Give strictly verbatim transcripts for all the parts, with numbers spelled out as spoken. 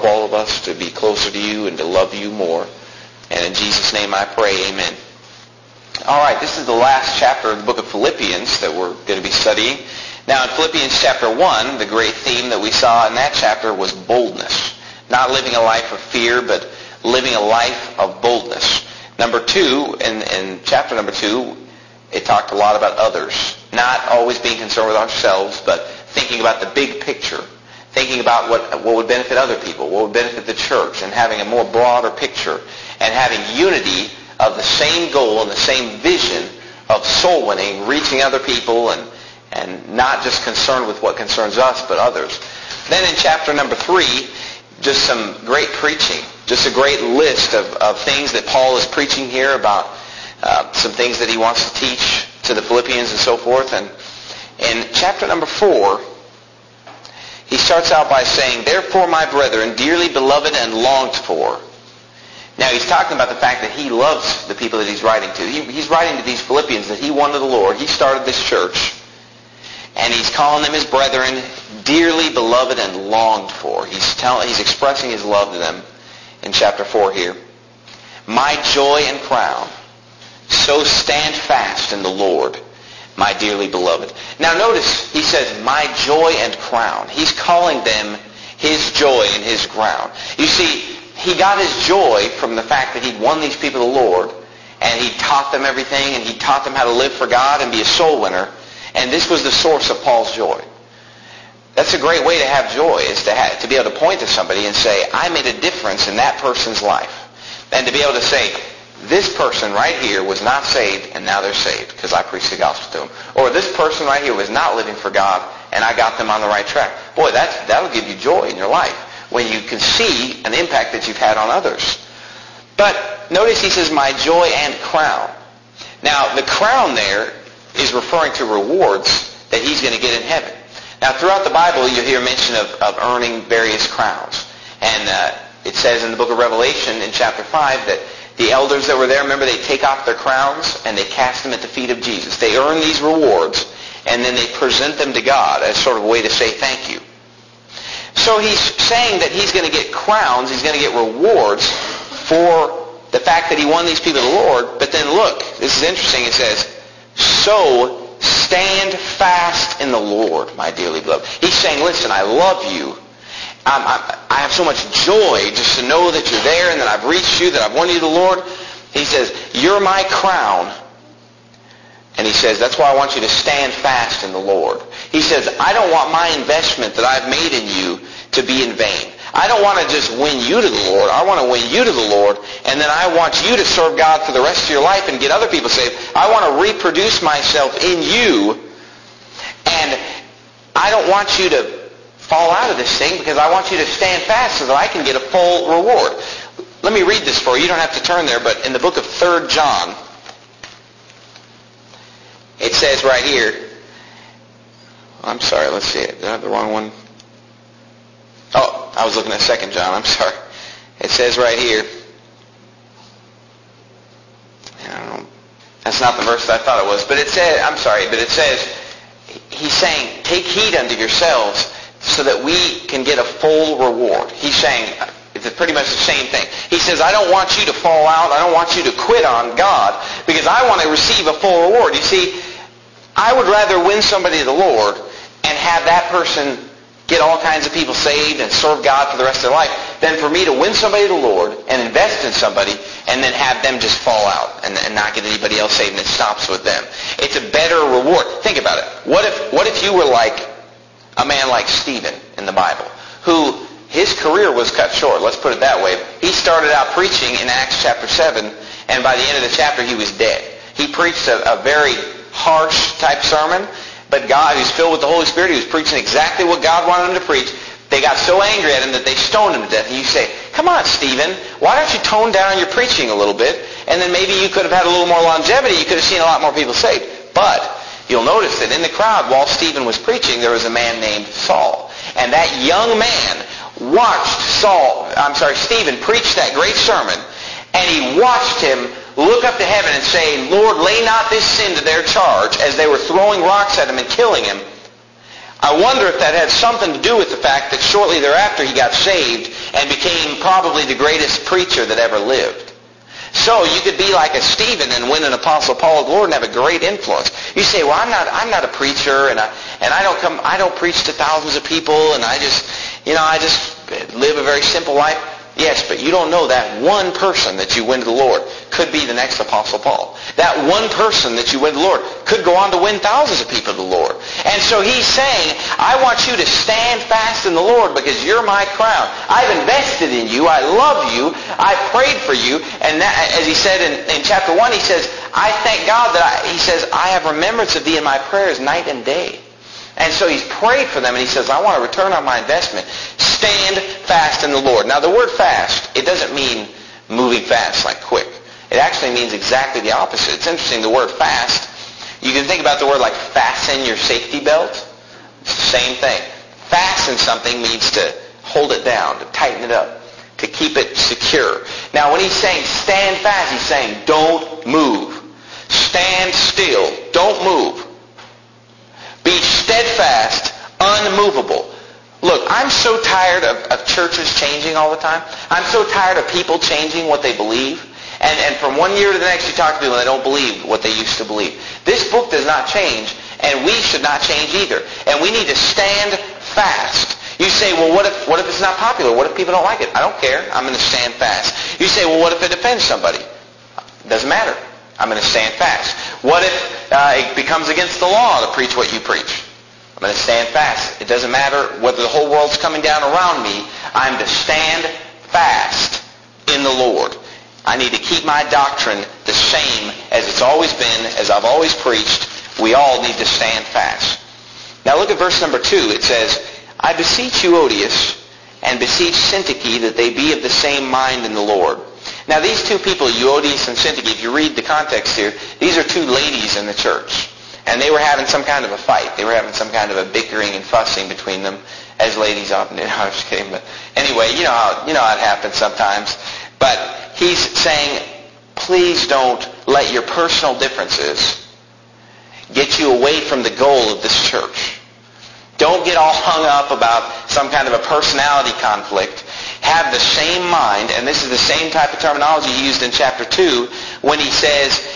all of us to be closer to you and to love you more. And in Jesus' name I pray, amen. All right, this is the last chapter of the book of Philippians that we're going to be studying. Now, in Philippians chapter one, the great theme that we saw in that chapter was boldness. Not living a life of fear, but living a life of boldness. Number two, in, in chapter number two, it talked a lot about others. Not always being concerned with ourselves, but thinking about the big picture. Thinking about what, what would benefit other people, what would benefit the church, and having a more broader picture, and having unity of the same goal and the same vision of soul winning, reaching other people, and, and not just concerned with what concerns us, but others. Then in chapter number three, just some great preaching, just a great list of, of things that Paul is preaching here about, uh, some things that he wants to teach to the Philippians and so forth. And in chapter number four, he starts out by saying, "Therefore, my brethren, dearly beloved and longed for." Now, he's talking about the fact that he loves the people that he's writing to. He, he's writing to these Philippians that he won to the Lord. He started this church. And he's calling them his brethren, dearly beloved and longed for. He's telling, he's expressing his love to them in chapter four here. "My joy and crown, so stand fast in the Lord, my dearly beloved." Now notice, he says, "my joy and crown." He's calling them his joy and his crown. You see, he got his joy from the fact that he'd won these people to the Lord, and he taught them everything, and he taught them how to live for God and be a soul winner. And this was the source of Paul's joy. That's a great way to have joy, is to have, to be able to point to somebody and say, I made a difference in that person's life. And to be able to say, this person right here was not saved, and now they're saved because I preached the gospel to them. Or this person right here was not living for God, and I got them on the right track. Boy, that's, that'll give you joy in your life when you can see an impact that you've had on others. But notice he says, my joy and crown. Now, the crown there is referring to rewards that he's going to get in heaven. Now, throughout the Bible, you hear mention of, of earning various crowns. And uh, it says in the book of Revelation in chapter five that the elders that were there, remember, they take off their crowns and they cast them at the feet of Jesus. They earn these rewards, and then they present them to God as sort of a way to say thank you. So he's saying that he's going to get crowns, he's going to get rewards for the fact that he won these people to the Lord. But then look, this is interesting, it says, so stand fast in the Lord, my dearly beloved. He's saying, listen, I love you. I'm, I'm, I have so much joy just to know that you're there and that I've reached you, that I've won you to the Lord. He says, you're my crown. And he says, that's why I want you to stand fast in the Lord. He says, I don't want my investment that I've made in you to be in vain. I don't want to just win you to the Lord. I want to win you to the Lord, and then I want you to serve God for the rest of your life and get other people saved. I want to reproduce myself in you, and I don't want you to fall out of this thing because I want you to stand fast so that I can get a full reward. Let me read this for you. You don't have to turn there, but in the book of Third John, it says right here, I'm sorry, let's see it. Did I have the wrong one? Oh, I was looking at Second John. I'm sorry. It says right here. I don't know. That's not the verse that I thought it was. But it says, I'm sorry, but it says, he's saying, take heed unto yourselves so that we can get a full reward. He's saying, it's pretty much the same thing. He says, I don't want you to fall out. I don't want you to quit on God because I want to receive a full reward. You see, I would rather win somebody to the Lord and have that person get all kinds of people saved and serve God for the rest of their life than for me to win somebody to the Lord and invest in somebody and then have them just fall out and, and not get anybody else saved and it stops with them. It's a better reward. Think about it. What if, what if you were like a man like Stephen in the Bible, who his career was cut short, let's put it that way. He started out preaching in Acts chapter seven, and by the end of the chapter he was dead. He preached a, a very harsh type sermon, but God, who's filled with the Holy Spirit, he was preaching exactly what God wanted him to preach. They got so angry at him that they stoned him to death. And you say, come on, Stephen, why don't you tone down your preaching a little bit, and then maybe you could have had a little more longevity. You could have seen a lot more people saved. But you'll notice that in the crowd, while Stephen was preaching, there was a man named Saul. And that young man watched Saul, I'm sorry, Stephen preach that great sermon, and he watched him look up to heaven and say, Lord, lay not this sin to their charge, as they were throwing rocks at him and killing him. I wonder if that had something to do with the fact that shortly thereafter he got saved and became probably the greatest preacher that ever lived. So you could be like a Stephen and win an Apostle Paul of the Lord and have a great influence. You say, well, I'm not I'm not a preacher, and I and I don't come I don't preach to thousands of people, and I just you know I just live a very simple life. Yes, but you don't know that one person that you win to the Lord could be the next Apostle Paul. That one person that you win to the Lord could go on to win thousands of people to the Lord. And so he's saying, I want you to stand fast in the Lord because you're my crown. I've invested in you. I love you. I prayed for you. And that, as he said in, in chapter one, he says, I thank God that I, he says, I have remembrance of thee in my prayers night and day. And so he's prayed for them, and he says, I want to return on my investment. Stand fast in the Lord. Now, the word fast, it doesn't mean moving fast, like quick. It actually means exactly the opposite. It's interesting, the word fast, you can think about the word like fasten your safety belt. It's the same thing. Fasten something means to hold it down, to tighten it up, to keep it secure. Now, when he's saying stand fast, he's saying don't move. Stand still. Don't move. Be steadfast, unmovable. Look, I'm so tired of, of churches changing all the time. I'm so tired of people changing what they believe. And, and from one year to the next, you talk to people and they don't believe what they used to believe. This book does not change, and we should not change either. And we need to stand fast. You say, well, what if, what if it's not popular? What if people don't like it? I don't care. I'm going to stand fast. You say, well, what if it offends somebody? It doesn't matter. I'm going to stand fast. What if uh, it becomes against the law to preach what you preach? I'm going to stand fast. It doesn't matter whether the whole world's coming down around me. I'm to stand fast in the Lord. I need to keep my doctrine the same as it's always been, as I've always preached. We all need to stand fast. Now look at verse number two. It says, I beseech you, Odious, and beseech Syntyche, that they be of the same mind in the Lord. Now these two people, Euodias and Syntyche, if you read the context here, these are two ladies in the church. And they were having some kind of a fight. They were having some kind of a bickering and fussing between them, as ladies often do. I'm just kidding. But anyway, you know how, you know how it happens sometimes. But he's saying, please don't let your personal differences get you away from the goal of this church. Don't get all hung up about some kind of a personality conflict. Have the same mind, and this is the same type of terminology he used in chapter two when he says,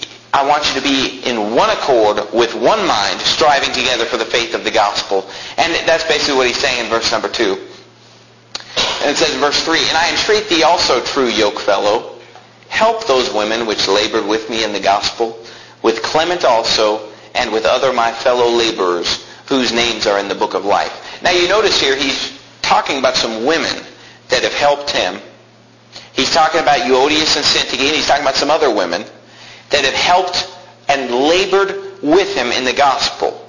I want you to be in one accord with one mind, striving together for the faith of the gospel. And that's basically what he's saying in verse number two. And it says in verse three, and I entreat thee also, true yokefellow, help those women which labored with me in the gospel, with Clement also, and with other my fellow laborers, whose names are in the book of life. Now you notice here he's talking about some women that have helped him. He's talking about Euodias and Syntyche, and he's talking about some other women that have helped and labored with him in the gospel.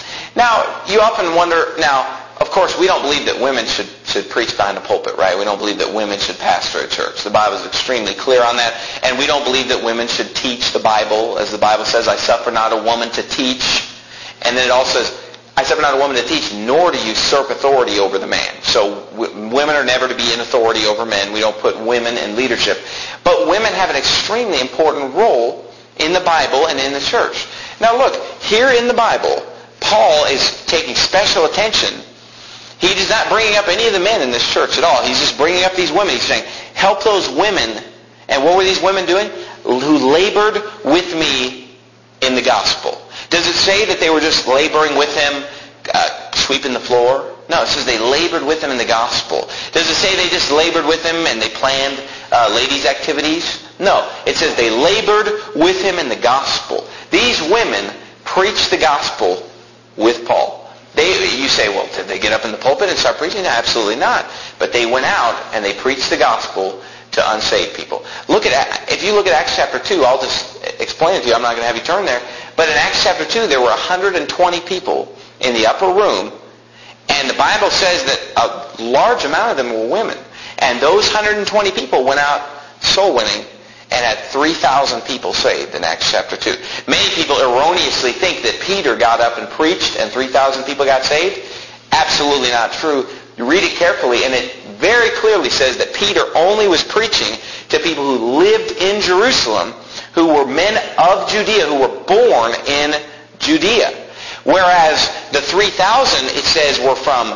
Now, you often wonder, now, of course, we don't believe that women should, should preach behind a pulpit, right? We don't believe that women should pastor a church. The Bible is extremely clear on that. And we don't believe that women should teach the Bible. As the Bible says, I suffer not a woman to teach. And then it also says, I suffer not a woman to teach, nor to usurp authority over the man. So w- women are never to be in authority over men. We don't put women in leadership. But women have an extremely important role in the Bible and in the church. Now look, here in the Bible, Paul is taking special attention. He is not bringing up any of the men in this church at all. He's just bringing up these women. He's saying, help those women. And what were these women doing? Who labored with me in the gospel. Does it say that they were just laboring with him, uh, sweeping the floor? No, it says they labored with him in the gospel. Does it say they just labored with him and they planned uh, ladies' activities? No, it says they labored with him in the gospel. These women preached the gospel with Paul. They, you say, well, did they get up in the pulpit and start preaching? No, absolutely not. But they went out and they preached the gospel to unsaved people. Look at, if you look at Acts chapter two, I'll just explain it to you. I'm not going to have you turn there. But in Acts chapter two, there were one hundred twenty people in the upper room, and the Bible says that a large amount of them were women. And those one hundred twenty people went out soul winning and had three thousand people saved in Acts chapter two. Many people erroneously think that Peter got up and preached and three thousand people got saved. Absolutely not true. You read it carefully, and it very clearly says that Peter only was preaching to people who lived in Jerusalem, who were men of Judea, who were born in Judea. Whereas the three thousand, it says, were from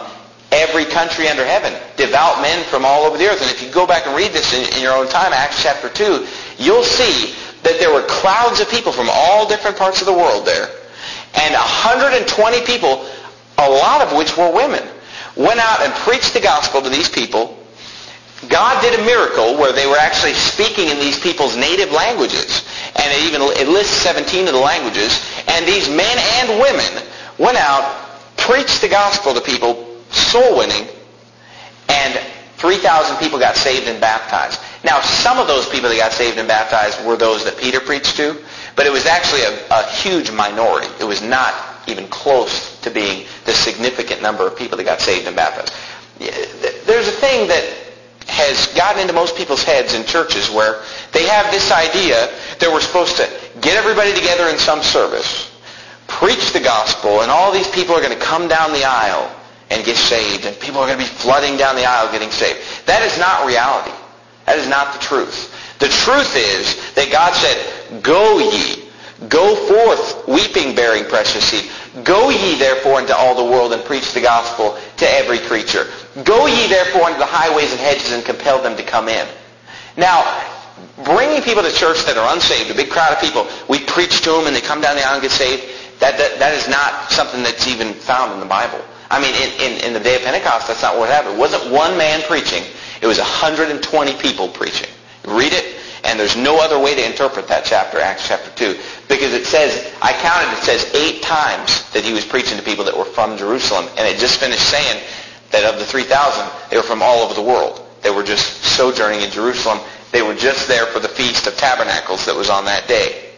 every country under heaven, devout men from all over the earth. And if you go back and read this in, in your own time, Acts chapter two, you'll see that there were clouds of people from all different parts of the world there. And one hundred twenty people, a lot of which were women, went out and preached the gospel to these people. God did a miracle where they were actually speaking in these people's native languages. And it even it lists seventeen of the languages. And these men and women went out, preached the gospel to people, soul winning, and three thousand people got saved and baptized. Now, some of those people that got saved and baptized were those that Peter preached to, but it was actually a, a huge minority. It was not even close to being the significant number of people that got saved and baptized. There's a thing that has gotten into most people's heads in churches where they have this idea that we're supposed to get everybody together in some service, preach the gospel, and all these people are going to come down the aisle and get saved, and people are going to be flooding down the aisle getting saved. That is not reality. That is not the truth. The truth is that God said, "Go ye, go forth, weeping, bearing precious seed. Go ye therefore into all the world and preach the gospel to every creature. Go ye therefore into the highways and hedges and compel them to come in." Now, bringing people to church that are unsaved, a big crowd of people, we preach to them and they come down the aisle and get saved, that, that, that is not something that's even found in the Bible. I mean, in, in, in the day of Pentecost, that's not what happened. It wasn't one man preaching. It was one hundred twenty people preaching. Read it, and there's no other way to interpret that chapter, Acts chapter two, because it says, I counted, it says eight times that he was preaching to people that were from Jerusalem, and it just finished saying that of the three thousand, they were from all over the world. They were just sojourning in Jerusalem. They were just there for the Feast of Tabernacles that was on that day.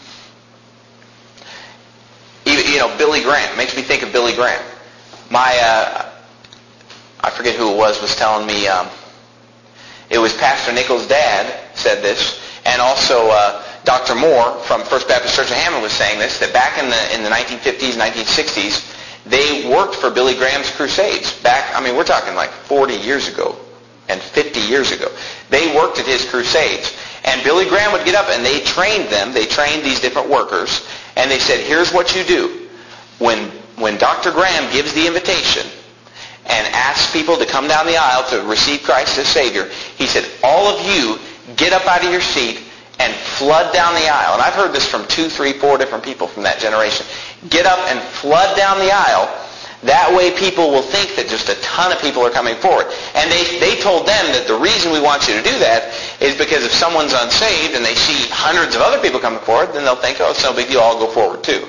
You know, Billy Graham. Makes me think of Billy Graham. My, uh, I forget who it was, was telling me, um, it was Pastor Nichols' dad said this, and also uh, Doctor Moore from First Baptist Church of Hammond was saying this, that back in the in the nineteen fifties, nineteen sixties, they worked for Billy Graham's crusades. Back, I mean, we're talking like forty years ago and fifty years ago. They worked at his crusades. And Billy Graham would get up and they trained them. They trained these different workers. And they said, here's what you do. When, when Doctor Graham gives the invitation and asks people to come down the aisle to receive Christ as Savior, he said, all of you get up out of your seat and flood down the aisle. And I've heard this from two, three, four different people from that generation. Get up and flood down the aisle. That way people will think that just a ton of people are coming forward. And they, they told them that the reason we want you to do that is because if someone's unsaved and they see hundreds of other people coming forward, then they'll think, oh, it's no big deal, I'll go forward too.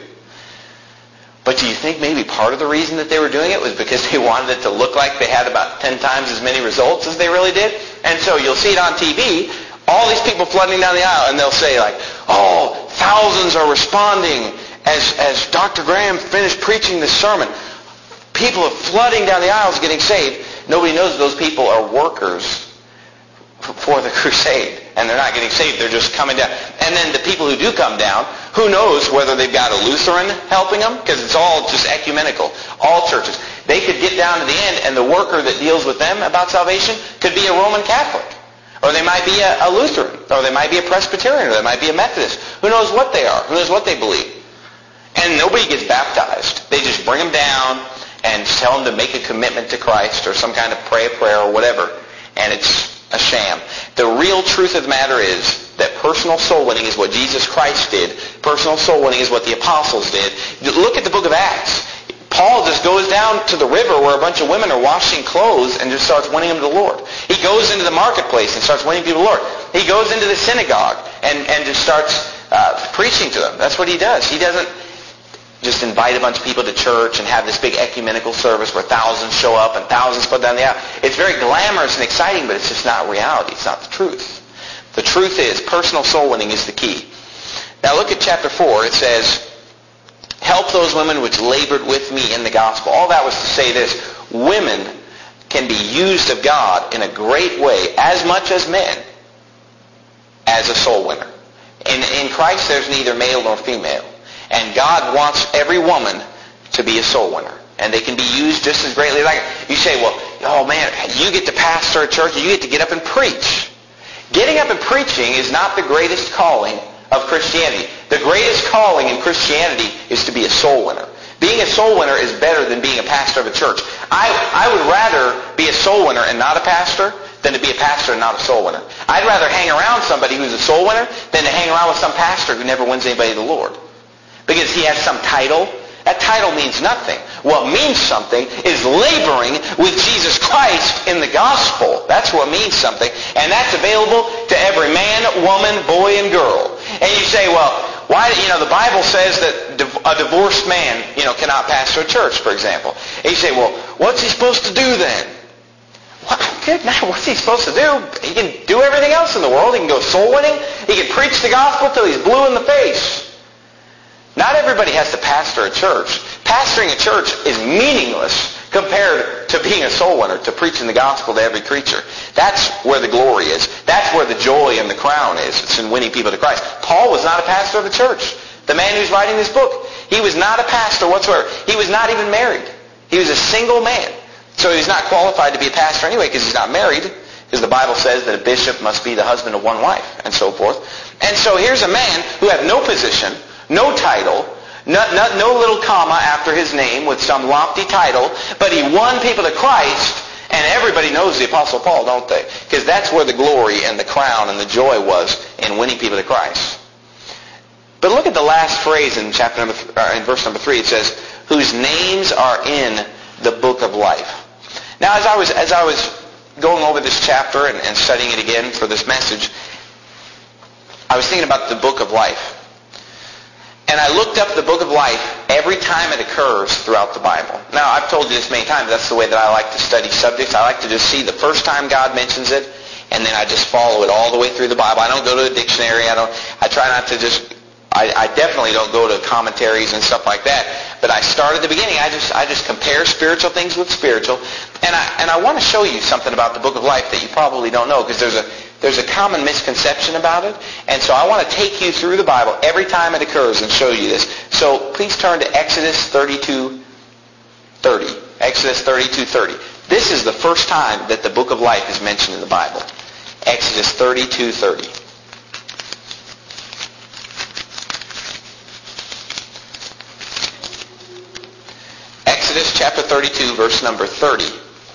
But do you think maybe part of the reason that they were doing it was because they wanted it to look like they had about ten times as many results as they really did? And so you'll see it on T V, all these people flooding down the aisle, and they'll say like, oh, thousands are responding as, as Doctor Graham finished preaching this sermon. People are flooding down the aisles getting saved. Nobody knows those people are workers for the crusade. And they're not getting saved. They're just coming down. And then the people who do come down, who knows whether they've got a Lutheran helping them? Because it's all just ecumenical. All churches. They could get down to the end, and the worker that deals with them about salvation could be a Roman Catholic. Or they might be a, a Lutheran. Or they might be a Presbyterian. Or they might be a Methodist. Who knows what they are? Who knows what they believe? And nobody gets baptized. They just bring them down and tell them to make a commitment to Christ or some kind of pray a prayer or whatever. And it's a sham. The real truth of the matter is that personal soul winning is what Jesus Christ did. Personal soul winning is what the apostles did. Look at the book of Acts. Paul just goes down to the river where a bunch of women are washing clothes and just starts winning them to the Lord. He goes into the marketplace and starts winning people to the Lord. He goes into the synagogue and, and just starts uh, preaching to them. That's what he does. He doesn't just invite a bunch of people to church and have this big ecumenical service where thousands show up and thousands put down the aisle. It's very glamorous and exciting, but it's just not reality. It's not the truth. The truth is personal soul winning is the key. Now look at chapter four. It says, help those women which labored with me in the gospel. All that was to say this. Women can be used of God in a great way, as much as men, as a soul winner. In, in Christ there's neither male nor female. And God wants every woman to be a soul winner. And they can be used just as greatly. Like you say, well, oh man, you get to pastor a church, you get to get up and preach. Getting up and preaching is not the greatest calling of Christianity. The greatest calling in Christianity is to be a soul winner. Being a soul winner is better than being a pastor of a church. I, I would rather be a soul winner and not a pastor than to be a pastor and not a soul winner. I'd rather hang around somebody who's a soul winner than to hang around with some pastor who never wins anybody to the Lord. Because he has some title. That title means nothing. What means something is laboring with Jesus Christ in the gospel. That's what means something. And that's available to every man, woman, boy, and girl. And you say, well, why, you know, the Bible says that a divorced man, you know, cannot pastor a church, for example. And you say, well, what's he supposed to do then? What, good night, what's he supposed to do? He can do everything else in the world. He can go soul winning. He can preach the gospel till he's blue in the face. Not everybody has to pastor a church. Pastoring a church is meaningless compared to being a soul winner, to preaching the gospel to every creature. That's where the glory is. That's where the joy and the crown is. It's in winning people to Christ. Paul was not a pastor of the church. The man who's writing this book, he was not a pastor whatsoever. He was not even married. He was a single man. So he's not qualified to be a pastor anyway because he's not married, because the Bible says that a bishop must be the husband of one wife, and so forth. And so here's a man who had no position, no title, no, no, no little comma after his name with some lofty title, but he won people to Christ, and everybody knows the Apostle Paul, don't they? Because that's where the glory and the crown and the joy was, in winning people to Christ. But look at the last phrase in chapter number th- uh, in verse number three. It says, "Whose names are in the book of life." Now, as I was as I was going over this chapter and, and studying it again for this message, I was thinking about the book of life. And I looked up the book of life every time it occurs throughout the Bible. Now, I've told you this many times. That's the way that I like to study subjects. I like to just see the first time God mentions it, and then I just follow it all the way through the Bible. I don't go to a dictionary. I don't. I try not to just. I, I definitely don't go to commentaries and stuff like that. But I start at the beginning. I just I just compare spiritual things with spiritual, and I and I want to show you something about the book of life that you probably don't know, because there's a there's a common misconception about it. And so I want to take you through the Bible every time it occurs and show you this. So please turn to Exodus thirty-two thirty. Exodus thirty-two thirty. This is the first time that the book of life is mentioned in the Bible. Exodus thirty-two thirty. Exodus chapter thirty-two, verse number thirty.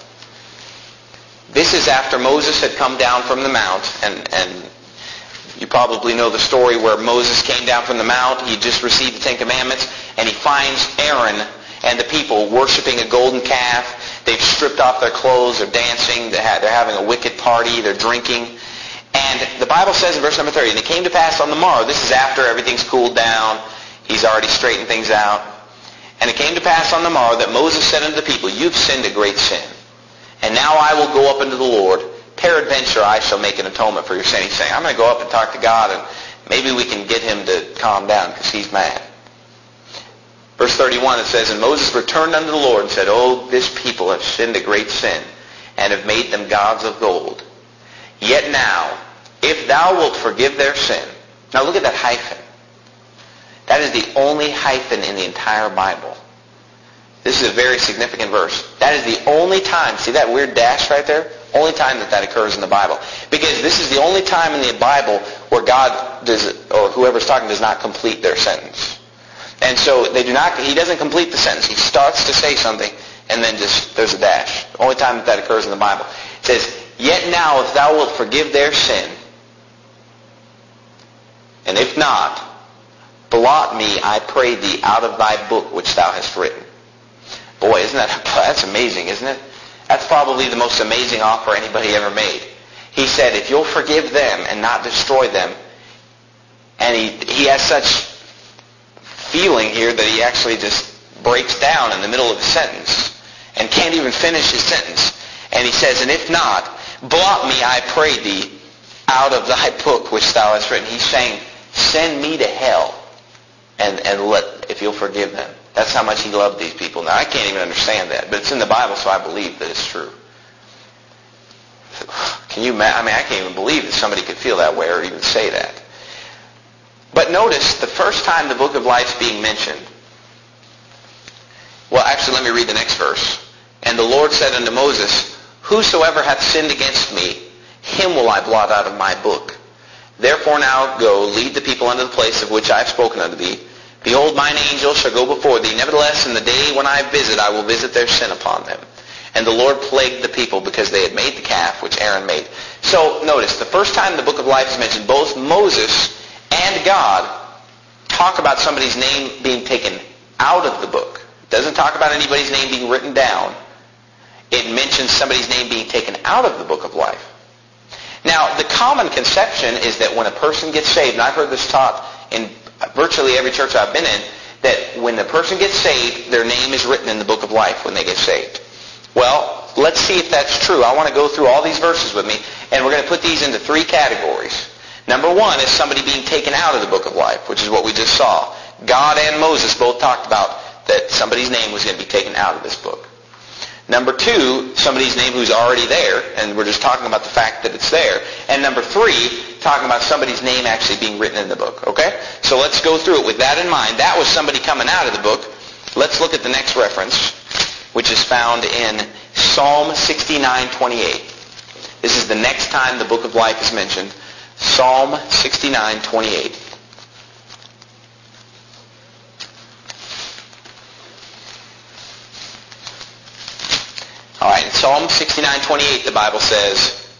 This is after Moses had come down from the mount, and, and you probably know the story where Moses came down from the mount. He just received the Ten Commandments, and he finds Aaron and the people worshiping a golden calf. They've stripped off their clothes. They're dancing. They're having a wicked party. They're drinking. And the Bible says in verse number thirty, "And it came to pass on the morrow," this is after everything's cooled down. He's already straightened things out. "And it came to pass on the morrow that Moses said unto the people, You've sinned a great sin. And now I will go up unto the Lord. Peradventure I shall make an atonement for your sin." He's saying, I'm going to go up and talk to God, and maybe we can get him to calm down because he's mad. Verse thirty-one, it says, "And Moses returned unto the Lord and said, Oh, this people have sinned a great sin, and have made them gods of gold. Yet now, if thou wilt forgive their sin." Now look at that hyphen. That is the only hyphen in the entire Bible. This is a very significant verse. That is the only time, see that weird dash right there? Only time that that occurs in the Bible. Because this is the only time in the Bible where God does, or whoever's talking, does not complete their sentence. And so they do not, he doesn't complete the sentence. He starts to say something, and then just, there's a dash. The only time that that occurs in the Bible. It says, "Yet now if thou wilt forgive their sin, and if not, blot me, I pray thee, out of thy book which thou hast written." Boy, isn't that, that's amazing, isn't it? That's probably the most amazing offer anybody ever made. He said, if you'll forgive them and not destroy them, and he, he has such feeling here that he actually just breaks down in the middle of his sentence and can't even finish his sentence. And he says, "And if not, blot me, I pray thee, out of thy book which thou hast written." He's saying, send me to hell, and, and let, if you'll forgive them. That's how much he loved these people. Now, I can't even understand that, but it's in the Bible, so I believe that it's true. Can you imagine? I mean, I can't even believe that somebody could feel that way or even say that. But notice, the first time the book of life's being mentioned, well, actually, let me read the next verse. "And the Lord said unto Moses, Whosoever hath sinned against me, him will I blot out of my book. Therefore now go, lead the people unto the place of which I have spoken unto thee. Behold, mine angel shall go before thee. Nevertheless, in the day when I visit, I will visit their sin upon them. And the Lord plagued the people because they had made the calf which Aaron made. So notice, the first time the book of life is mentioned, both Moses and God talk about somebody's name being taken out of the book. It doesn't talk about anybody's name being written down. It mentions somebody's name being taken out of the book of life. Now, the common conception is that when a person gets saved, and I've heard this taught in virtually every church I've been in, that when a person gets saved, their name is written in the book of life when they get saved. Well, let's see if that's true. I want to go through all these verses with me, and we're going to put these into three categories. Number one is somebody being taken out of the book of life, which is what we just saw. God and Moses both talked about that somebody's name was going to be taken out of this book. Number two, somebody's name who's already there, and we're just talking about the fact that it's there. And number three, talking about somebody's name actually being written in the book. Okay? So let's go through it with that in mind. That was somebody coming out of the book. Let's look at the next reference, which is found in Psalm sixty-nine twenty-eight. This is the next time the book of life is mentioned. Psalm sixty-nine twenty-eight. All right, in Psalm sixty-nine twenty-eight, the Bible says,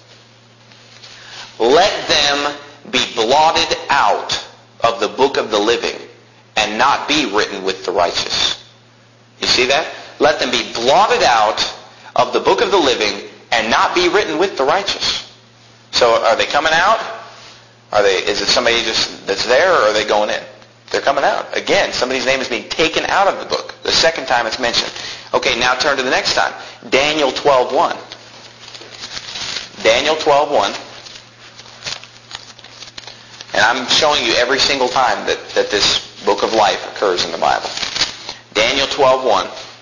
"Let them be blotted out of the book of the living and not be written with the righteous." You see that? Let them be blotted out of the book of the living and not be written with the righteous. So are they coming out? Are they? Is it somebody just that's there, or are they going in? They're coming out. Again, somebody's name is being taken out of the book. The second time it's mentioned. Okay, now turn to the next time. Daniel twelve one. Daniel twelve one. And I'm showing you every single time that, that this book of life occurs in the Bible. Daniel twelve one.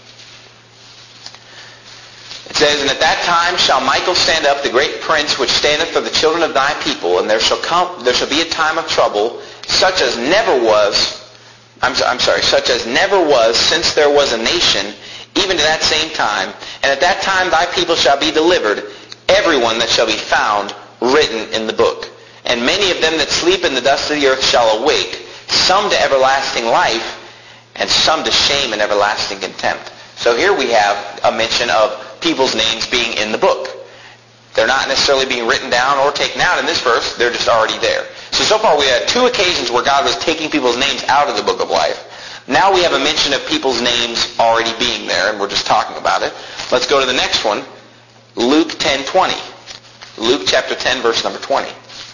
It says, "And at that time shall Michael stand up, the great prince which standeth for the children of thy people, and there shall come there shall be a time of trouble, such as never was, I'm, I'm sorry, such as never was since there was a nation, even to that same time. And at that time thy people shall be delivered, everyone that shall be found written in the book. And many of them that sleep in the dust of the earth shall awake, some to everlasting life, and some to shame and everlasting contempt." So here we have a mention of people's names being in the book. They're not necessarily being written down or taken out in this verse. They're just already there. So, so far we had two occasions where God was taking people's names out of the book of life. Now we have a mention of people's names already being there, and we're just talking about it. Let's go to the next one. Luke ten twenty. Luke chapter ten, verse number twenty.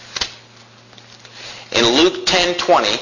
In Luke ten twenty,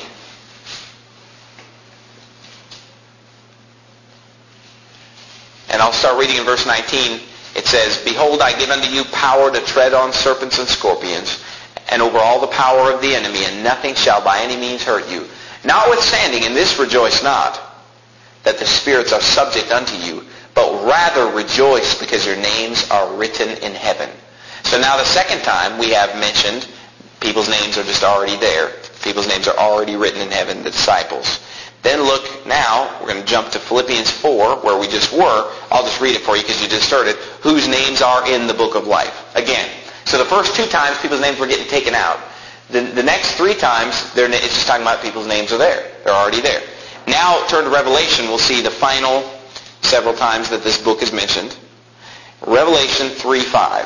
and I'll start reading in verse nineteen. It says, "Behold, I give unto you power to tread on serpents and scorpions, and over all the power of the enemy, and nothing shall by any means hurt you. Notwithstanding, in this rejoice not, that the spirits are subject unto you, but rather rejoice because your names are written in heaven." So now the second time we have mentioned people's names are just already there. People's names are already written in heaven, the disciples. Then look now, we're going to jump to Philippians four, where we just were. I'll just read it for you because you just heard it. Whose names are in the book of life. Again, so the first two times people's names were getting taken out. The, the next three times, they're, it's just talking about people's names are there. They're already there. Now turn to Revelation. We'll see the final several times that this book is mentioned. Revelation three five.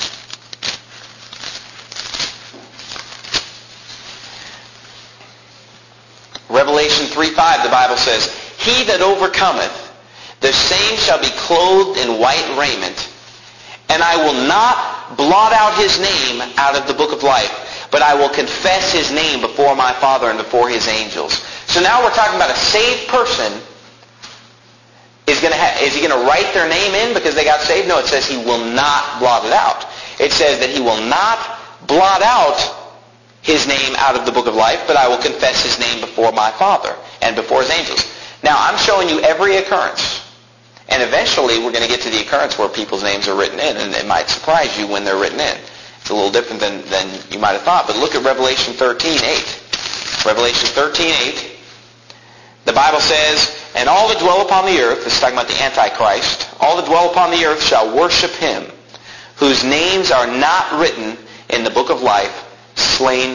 Revelation three five, the Bible says, "He that overcometh, the same shall be clothed in white raiment, and I will not blot out his name out of the book of life, but I will confess his name before my Father and before his angels." So now we're talking about a saved person. Is, going to ha- is he going to write their name in because they got saved? No, it says he will not blot it out. It says that he will not blot out his name out of the book of life, but I will confess his name before my Father and before his angels. Now, I'm showing you every occurrence. And eventually, we're going to get to the occurrence where people's names are written in, and it might surprise you when they're written in. It's a little different than, than you might have thought. But look at Revelation thirteen eight. Revelation thirteen eight. The Bible says, "And all that dwell upon the earth," this is talking about the Antichrist, "all that dwell upon the earth shall worship him, whose names are not written in the book of life, slain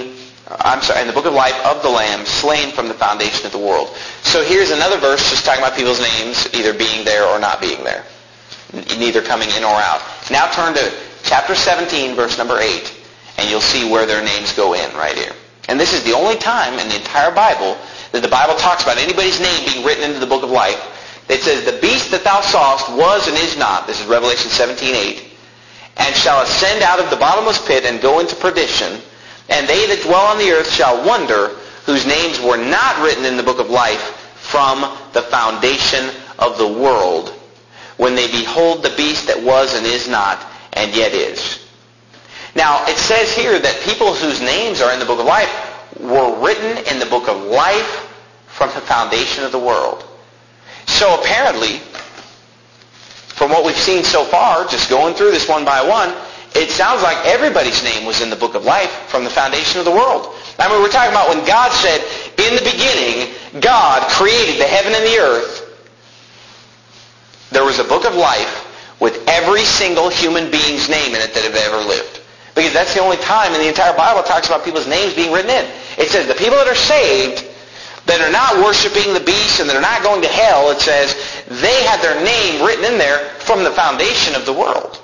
I'm sorry, in the book of life of the Lamb, slain from the foundation of the world. So here's another verse just talking about people's names either being there or not being there, neither coming in or out. Now turn to chapter seventeen, verse number eight, and you'll see where their names go in right here. And this is the only time in the entire Bible that the Bible talks about anybody's name being written into the book of life. It says, the beast that thou sawest was and is not, this is Revelation seventeen eight, and shall ascend out of the bottomless pit and go into perdition, and they that dwell on the earth shall wonder, whose names were not written in the book of life from the foundation of the world, when they behold the beast that was and is not, and yet is. Now, it says here that people whose names are in the book of life were written in the book of life from the foundation of the world. So apparently, from what we've seen so far, just going through this one by one, it sounds like everybody's name was in the book of life from the foundation of the world. I mean, we're talking about when God said, in the beginning, God created the heaven and the earth. There was a book of life with every single human being's name in it that have ever lived. Because that's the only time in the entire Bible it talks about people's names being written in. It says the people that are saved, that are not worshiping the beast and that are not going to hell, it says they had their name written in there from the foundation of the world.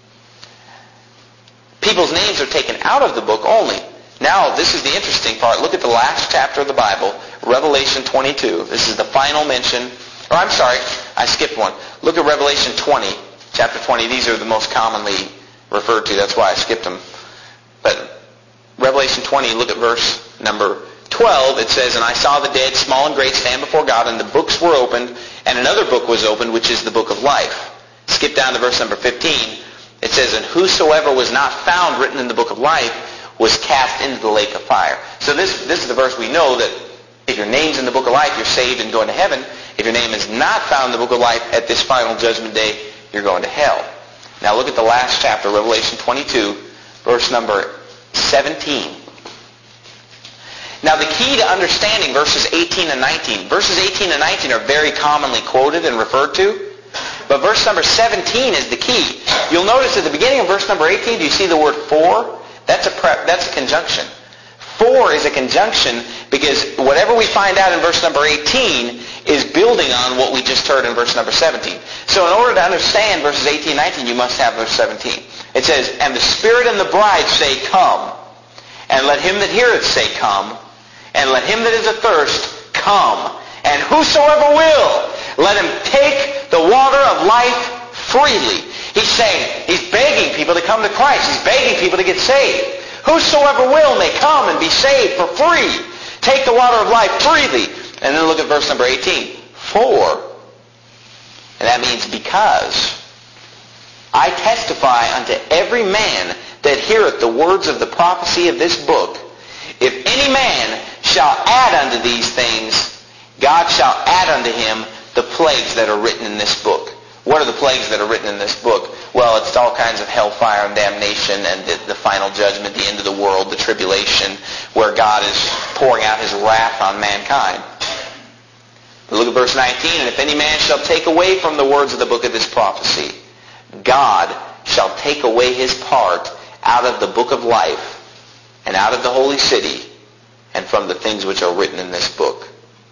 People's names are taken out of the book only. Now, this is the interesting part. Look at the last chapter of the Bible, Revelation twenty-two. This is the final mention. Or I'm sorry, I skipped one. Look at Revelation twenty, chapter twenty. These are the most commonly referred to. That's why I skipped them. But Revelation twenty, look at verse number twelve. It says, and I saw the dead, small and great, stand before God, and the books were opened, and another book was opened, which is the book of life. Skip down to verse number fifteen. It says, and whosoever was not found written in the book of life was cast into the lake of fire. So this, this is the verse we know that if your name's in the book of life, you're saved and going to heaven. If your name is not found in the book of life at this final judgment day, you're going to hell. Now look at the last chapter, Revelation twenty-two, verse number seventeen. Now the key to understanding verses eighteen and nineteen, verses eighteen and nineteen are very commonly quoted and referred to, but verse number seventeen is the key. You'll notice at the beginning of verse number eighteen, do you see the word for? That's a pre- that's a conjunction. For is a conjunction because whatever we find out in verse number eighteen is building on what we just heard in verse number seventeen. So in order to understand verses eighteen and nineteen, you must have verse seventeen. It says, and the Spirit and the bride say, come. And let him that heareth say, come. And let him that is athirst come. And whosoever will, let him take the water of life freely. He's saying, he's begging people to come to Christ. He's begging people to get saved. Whosoever will may come and be saved for free. Take the water of life freely. And then look at verse number eighteen. For, and that means because, I testify unto every man that heareth the words of the prophecy of this book, if any man shall add unto these things, God shall add unto him the plagues that are written in this book. What are the plagues that are written in this book? Well, it's all kinds of hellfire and damnation and the, the final judgment, the end of the world, the tribulation, where God is pouring out his wrath on mankind. Look at verse nineteen. And if any man shall take away from the words of the book of this prophecy, God shall take away his part out of the book of life and out of the holy city and from the things which are written in this book.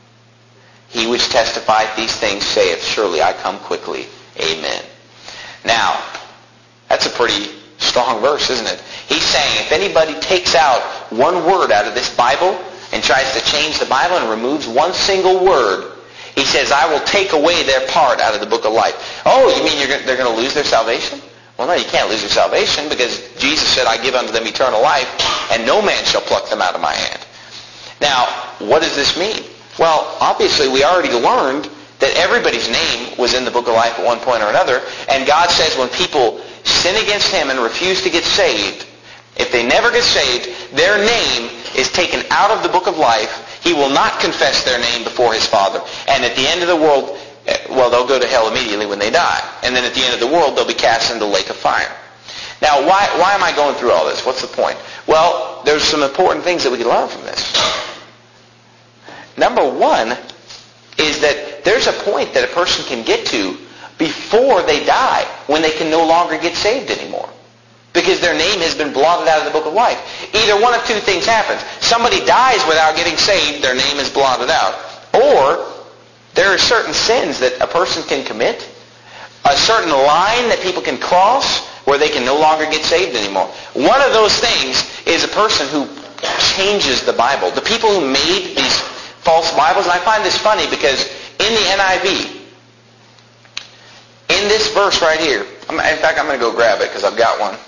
He which testifieth these things saith, surely I come quickly. Amen. Now, that's a pretty strong verse, isn't it? He's saying if anybody takes out one word out of this Bible and tries to change the Bible and removes one single word, he says, I will take away their part out of the book of life. Oh, you mean you're, they're going to lose their salvation? Well, no, you can't lose your salvation because Jesus said, I give unto them eternal life, and no man shall pluck them out of my hand. Now, what does this mean? Well, obviously, we already learned that everybody's name was in the book of life at one point or another, and God says when people sin against him and refuse to get saved, if they never get saved, their name is taken out of the book of life. He will not confess their name before his Father. And at the end of the world, well, they'll go to hell immediately when they die. And then at the end of the world, they'll be cast into the lake of fire. Now, why, why am I going through all this? What's the point? Well, there's some important things that we can learn from this. Number one is that there's a point that a person can get to before they die when they can no longer get saved anymore, because their name has been blotted out of the book of life. either one of two things happens. Somebody dies without getting saved, their name is blotted out. Or there are certain sins that a person can commit, a certain line that people can cross where they can no longer get saved anymore. One of those things is a person who changes the Bible. The people who made these false Bibles, and I find this funny because in the N I V, in this verse right here, in fact, I'm going to go grab it because I've got one.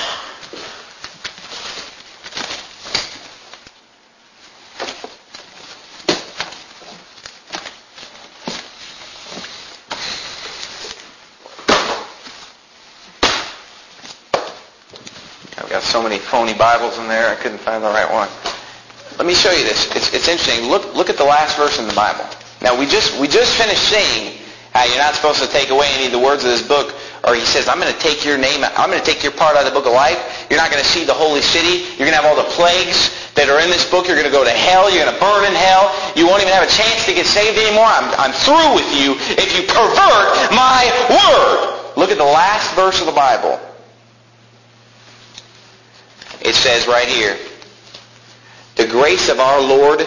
I've got so many phony Bibles in there, I couldn't find the right one. Let me show you this. It's, it's interesting. Look, look at the last verse in the Bible. Now, we just we just finished seeing how you're not supposed to take away any of the words of this book. Or he says, I'm going to take your name, I'm going to take your part out of the book of life. You're not going to see the holy city. You're going to have all the plagues that are in this book. You're going to go to hell. You're going to burn in hell. You won't even have a chance to get saved anymore. I'm, I'm through with you if you pervert my word. Look at the last verse of the Bible. It says right here, the grace of our Lord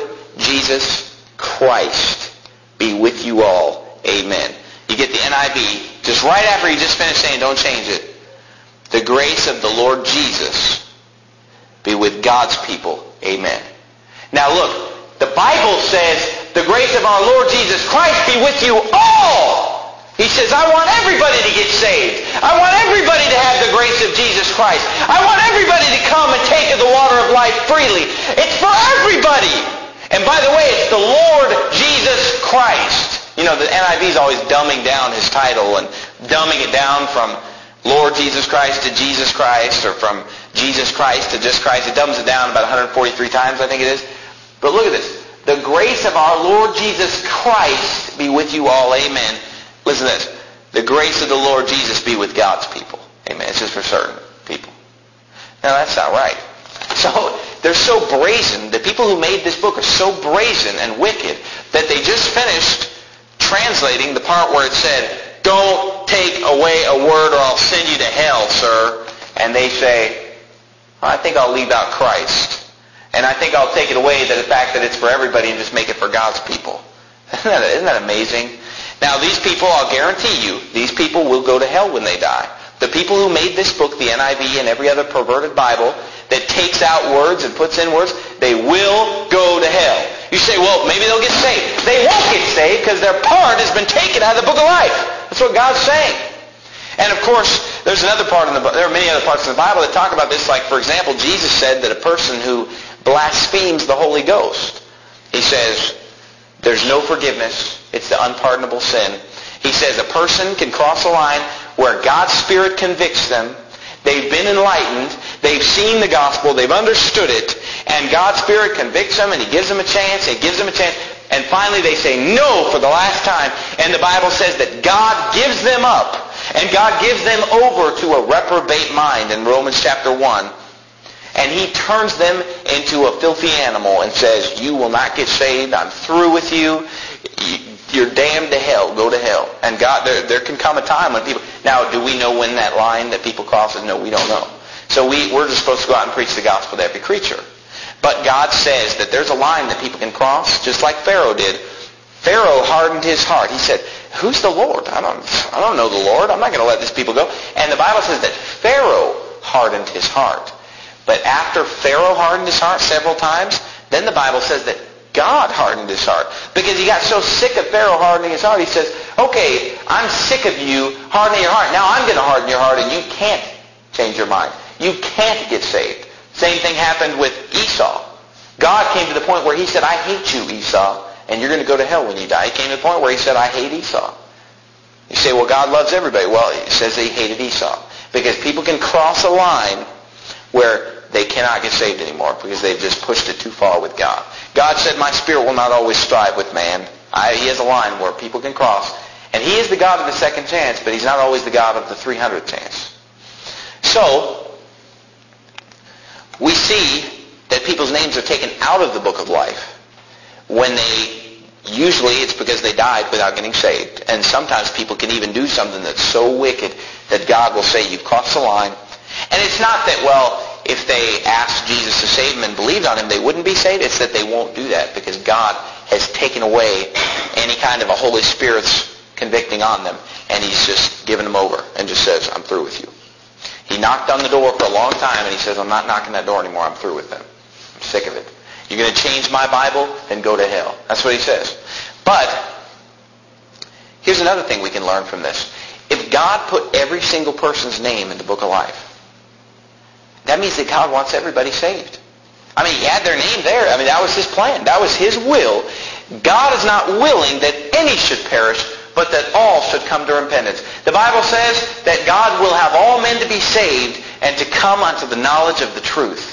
Jesus Christ be with you all. Amen. You get the N I V. Just right after he just finished saying, don't change it. The grace of the Lord Jesus be with God's people. Amen. Now look, the Bible says, the grace of our Lord Jesus Christ be with you all. He says, I want everybody to get saved. I want everybody to have the grace of Jesus Christ. I want everybody to come and take of the water of life freely. It's for everybody. And by the way, it's the Lord Jesus Christ. You know, the N I V is always dumbing down his title and dumbing it down from Lord Jesus Christ to Jesus Christ, or from Jesus Christ to just Christ. It dumbs it down about one hundred forty-three times, I think it is. But look at this. The grace of our Lord Jesus Christ be with you all. Amen. Listen to this. The grace of the Lord Jesus be with God's people. Amen. It's just for certain people. Now, that's not right. So, they're so brazen. The people who made this book are so brazen and wicked that they just finished translating the part where it said, don't take away a word or I'll send you to hell, sir. And they say, oh, I think I'll leave out Christ. And I think I'll take it away, that the fact that it's for everybody, and just make it for God's people. Isn't that, isn't that amazing? Now, these people, I'll guarantee you, these people will go to hell when they die. The people who made this book, the N I V and every other perverted Bible, that takes out words and puts in words, they will go to hell. You say, well, maybe they'll get saved. They won't get saved because their part has been taken out of the book of life. That's what God's saying. And of course, there's another part in the there are many other parts in the Bible that talk about this. Like, for example, Jesus said that a person who blasphemes the Holy Ghost, he says, there's no forgiveness. It's the unpardonable sin. He says a person can cross a line where God's Spirit convicts them. They've been enlightened. They've seen the gospel. They've understood it. And God's Spirit convicts them, and he gives them a chance. He gives them a chance. And finally they say no for the last time. And the Bible says that God gives them up. And God gives them over to a reprobate mind in Romans chapter one. And he turns them into a filthy animal and says, you will not get saved. I'm through with you. You're damned to hell. Go to hell. And God, there, there can come a time when people... Now, do we know when that line that people cross is? No, we don't know. So we, we're just supposed to go out and preach the gospel to every creature. But God says that there's a line that people can cross, just like Pharaoh did. Pharaoh hardened his heart. He said, who's the Lord? I don't, I don't know the Lord. I'm not going to let these people go. And the Bible says that Pharaoh hardened his heart. But after Pharaoh hardened his heart several times, then the Bible says that God hardened his heart. Because he got so sick of Pharaoh hardening his heart, he says, okay, I'm sick of you hardening your heart. Now I'm going to harden your heart, and you can't change your mind. You can't get saved. Same thing happened with Esau. God came to the point where he said, I hate you, Esau, and you're going to go to hell when you die. He came to the point where he said, I hate Esau. You say, well, God loves everybody. Well, it says that he hated Esau. Because people can cross a line where they cannot get saved anymore because they've just pushed it too far with God. God said, my Spirit will not always strive with man. I, he has a line where people can cross. And he is the God of the second chance, but he's not always the God of the three hundredth chance. So, we see that people's names are taken out of the book of life when they, usually it's because they died without getting saved. And sometimes people can even do something that's so wicked that God will say, you've crossed the line. And it's not that, well, if they asked Jesus to save them and believed on him, they wouldn't be saved. It's that they won't do that because God has taken away any kind of a Holy Spirit's convicting on them, and he's just given them over and just says, I'm through with you. He knocked on the door for a long time, and he says, I'm not knocking that door anymore. I'm through with them. I'm sick of it. You're going to change my Bible, then go to hell. That's what he says. But here's another thing we can learn from this. If God put every single person's name in the book of life, that means that God wants everybody saved. I mean, he had their name there. I mean, that was his plan. That was his will. God is not willing that any should perish, but that all should come to repentance. The Bible says that God will have all men to be saved and to come unto the knowledge of the truth.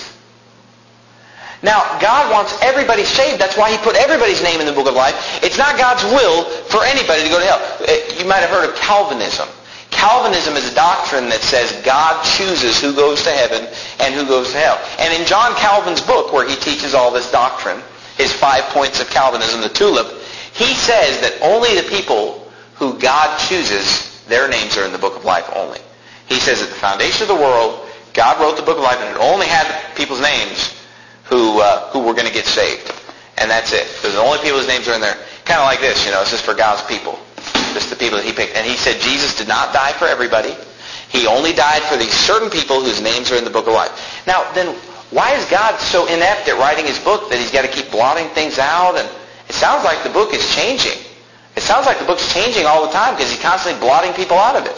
Now, God wants everybody saved. That's why he put everybody's name in the book of life. It's not God's will for anybody to go to hell. You might have heard of Calvinism. Calvinism is a doctrine that says God chooses who goes to heaven and who goes to hell. And in John Calvin's book, where he teaches all this doctrine, his five points of Calvinism, the tulip, he says that only the people who God chooses, their names are in the book of life only. He says at the foundation of the world, God wrote the book of life, and it only had people's names who uh, who were going to get saved. And that's it. Those are the only people whose names are in there. Kind of like this, you know, it's just for God's people. Just the people that he picked. And he said Jesus did not die for everybody. He only died for these certain people whose names are in the book of life. Now, then, why is God so inept at writing his book that he's got to keep blotting things out? And it sounds like the book is changing. It sounds like the book's changing all the time because he's constantly blotting people out of it.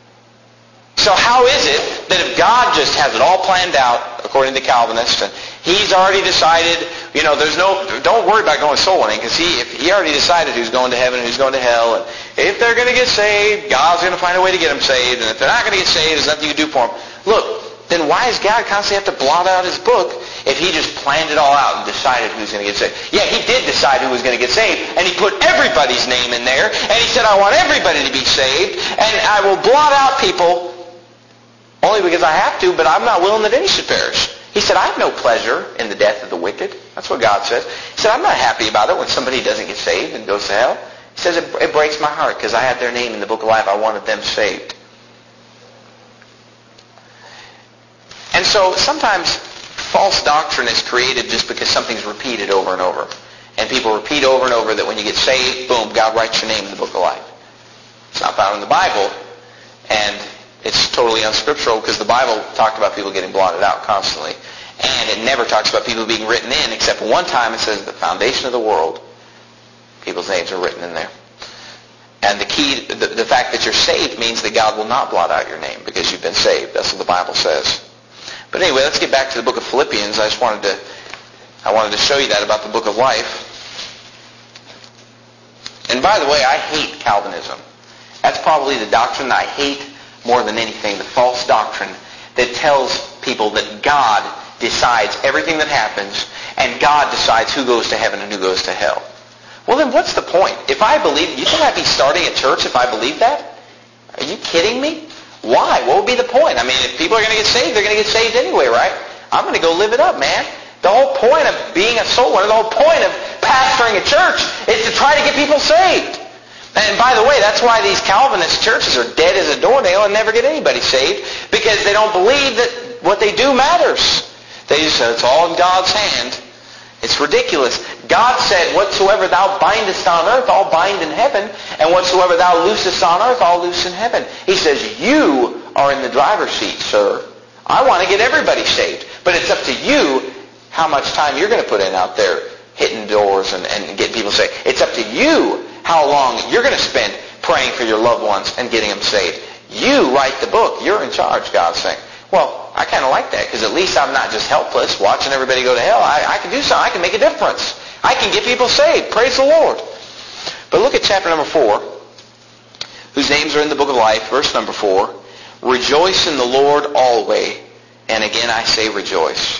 So how is it that if God just has it all planned out, according to Calvinists, and he's already decided, you know, there's no, don't worry about going soul winning, because he, if he already decided who's going to heaven and who's going to hell, and if they're going to get saved, God's going to find a way to get them saved, and if they're not going to get saved, there's nothing you can do for them. Look, then why does God constantly have to blot out his book if he just planned it all out and decided who's going to get saved? Yeah, he did decide who was going to get saved, and he put everybody's name in there, and he said, I want everybody to be saved, and I will blot out people only because I have to, but I'm not willing that any should perish. He said, I have no pleasure in the death of the wicked. That's what God says. He said, I'm not happy about it when somebody doesn't get saved and goes to hell. He says, it, it breaks my heart because I had their name in the book of life. I wanted them saved. And so sometimes false doctrine is created just because something's repeated over and over. And people repeat over and over that when you get saved, boom, God writes your name in the book of life. It's not found in the Bible. And it's totally unscriptural because the Bible talked about people getting blotted out constantly. And it never talks about people being written in, except one time it says the foundation of the world, people's names are written in there. And the key, the, the fact that you're saved means that God will not blot out your name because you've been saved. That's what the Bible says. But anyway, let's get back to the book of Philippians. I just wanted to, I wanted to show you that about the book of life. And by the way, I hate Calvinism. That's probably the doctrine that I hate more than anything, the false doctrine that tells people that God decides everything that happens and God decides who goes to heaven and who goes to hell. Well, then what's the point? If I believe, you think I'd be starting a church if I believed that? Are you kidding me? Why? What would be the point? I mean, if people are going to get saved, they're going to get saved anyway, right? I'm going to go live it up, man. The whole point of being a soul winner, the whole point of pastoring a church is to try to get people saved. And by the way, that's why these Calvinist churches are dead as a doornail and never get anybody saved, because they don't believe that what they do matters. They just say it's all in God's hand. It's ridiculous. God said, whatsoever thou bindest on earth, I'll bind in heaven, and whatsoever thou loosest on earth, I'll loose in heaven. He says, you are in the driver's seat, sir. I want to get everybody saved, but it's up to you how much time you're going to put in out there hitting doors and, and getting people saved. It's up to you how long you're going to spend praying for your loved ones and getting them saved. You write the book. You're in charge, God's saying. Well, I kind of like that because at least I'm not just helpless watching everybody go to hell. I, I can do something. I can make a difference. I can get people saved. Praise the Lord. But look at chapter number four, whose names are in the book of life, verse number four. Rejoice in the Lord always. And again I say rejoice.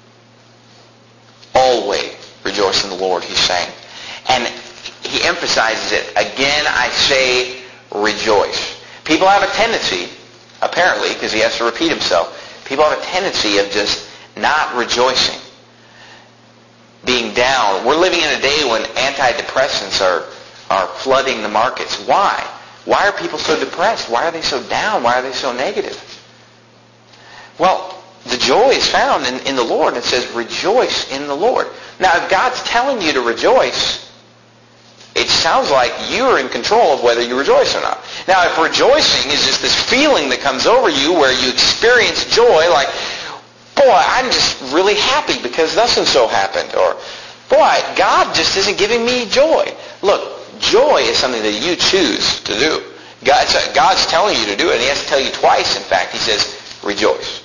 Always rejoice in the Lord, he's saying. And he emphasizes it. Again, I say rejoice. People have a tendency, apparently, because he has to repeat himself, people have a tendency of just not rejoicing, being down. We're living in a day when antidepressants are, are flooding the markets. Why? Why are people so depressed? Why are they so down? Why are they so negative? Well, The joy is found in, in the Lord. It says, rejoice in the Lord. Now, if God's telling you to rejoice, it sounds like you're in control of whether you rejoice or not. Now, if rejoicing is just this feeling that comes over you where you experience joy, like, boy, I'm just really happy because thus and so happened, or, boy, God just isn't giving me joy. Look, joy is something that you choose to do. God's, God's telling you to do it, and he has to tell you twice, in fact. He says, rejoice.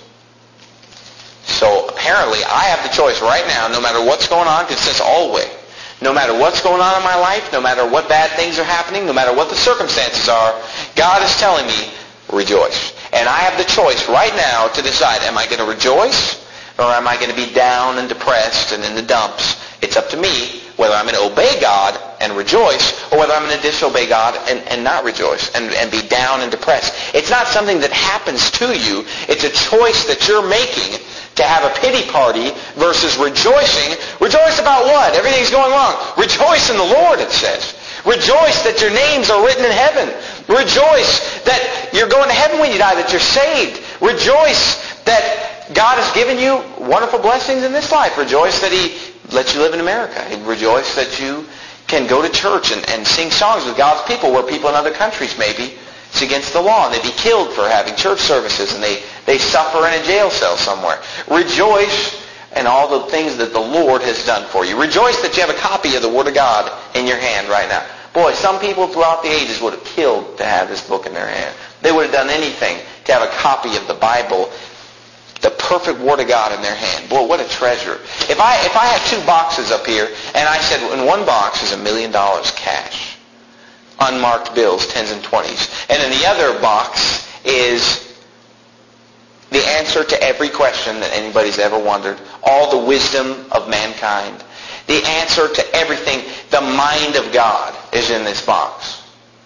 So apparently, I have the choice right now, no matter what's going on, because it says always. No matter what's going on in my life, no matter what bad things are happening, no matter what the circumstances are, God is telling me, rejoice. And I have the choice right now to decide, am I going to rejoice, or am I going to be down and depressed and in the dumps? It's up to me whether I'm going to obey God and rejoice, or whether I'm going to disobey God and, and not rejoice and, and be down and depressed. It's not something that happens to you. It's a choice that you're making to have a pity party versus rejoicing. Rejoice about what? Everything's going wrong. Rejoice in the Lord, it says. Rejoice that your names are written in heaven. Rejoice that you're going to heaven when you die, that you're saved. Rejoice that God has given you wonderful blessings in this life. Rejoice that he lets you live in America. Rejoice that you can go to church and, and sing songs with God's people where people in other countries maybe it's against the law, and they'd be killed for having church services, and they, they suffer in a jail cell somewhere. Rejoice in all the things that the Lord has done for you. Rejoice that you have a copy of the Word of God in your hand right now. Boy, some people throughout the ages would have killed to have this book in their hand. They would have done anything to have a copy of the Bible, the perfect Word of God in their hand. Boy, what a treasure. If I, if I had two boxes up here, and I said in one box is a million dollars cash, unmarked bills, tens and twenties. And in the other box is the answer to every question that anybody's ever wondered, all the wisdom of mankind, the answer to everything, the mind of God is in this box.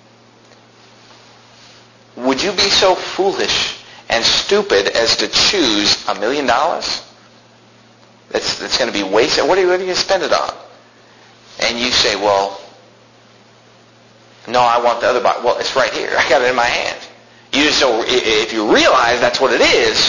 Would you be so foolish and stupid as to choose a million dollars? That's, that's going to be wasted. What are you, what are you going to spend it on? And you say, well, no, I want the other box. Well, it's right here. I got it in my hand. You just so if you realize that's what it is,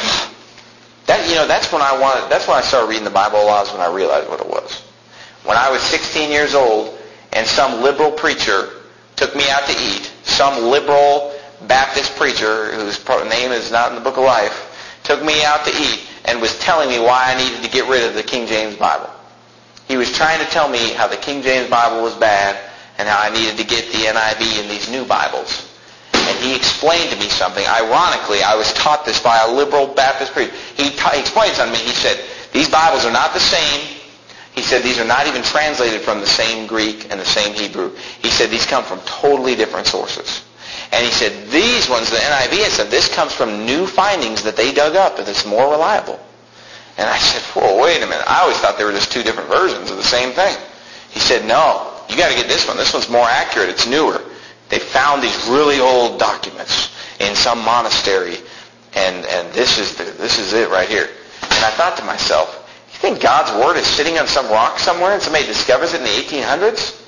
that you know that's when I wanted. That's when I started reading the Bible a lot. Is when I realized what it was. When I was sixteen years old, and some liberal preacher took me out to eat. Some liberal Baptist preacher whose name is not in the Book of Life took me out to eat and was telling me why I needed to get rid of the King James Bible. He was trying to tell me how the King James Bible was bad, and how I needed to get the N I V and these new Bibles. And he explained to me something. Ironically, I was taught this by a liberal Baptist preacher. He, ta- he explained something to me. He said, these Bibles are not the same. He said, these are not even translated from the same Greek and the same Hebrew. He said, these come from totally different sources. And he said, these ones, the N I V, it said, this comes from new findings that they dug up, and it's more reliable. And I said, whoa, wait a minute. I always thought they were just two different versions of the same thing. He said, no. You got to get this one. This one's more accurate. It's newer. They found these really old documents in some monastery, and, and this is the, this is it right here. And I thought to myself, you think God's Word is sitting on some rock somewhere and somebody discovers it in the eighteen hundreds?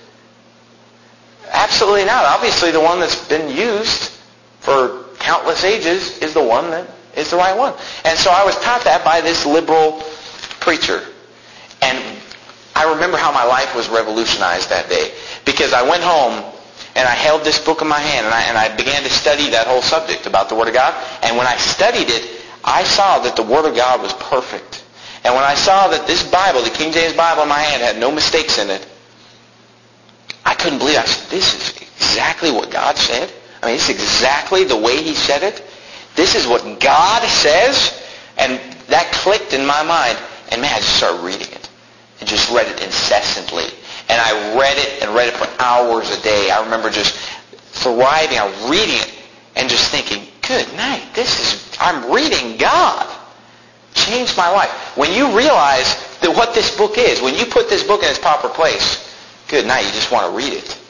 Absolutely not. Obviously, the one that's been used for countless ages is the one that is the right one. And so I was taught that by this liberal preacher. And I remember how my life was revolutionized that day, because I went home and I held this book in my hand and I, and I began to study that whole subject about the Word of God. And when I studied it, I saw that the Word of God was perfect. And when I saw that this Bible, the King James Bible in my hand, had no mistakes in it, I couldn't believe it. I said, this is exactly what God said. I mean, it's exactly the way He said it. This is what God says. And that clicked in my mind. And man, I just started reading it. And just read it incessantly. And I read it and read it for hours a day. I remember just thriving. I was reading it and just thinking, good night, this is, I'm reading God. Changed my life. When you realize that what this book is, when you put this book in its proper place, good night, you just want to read it.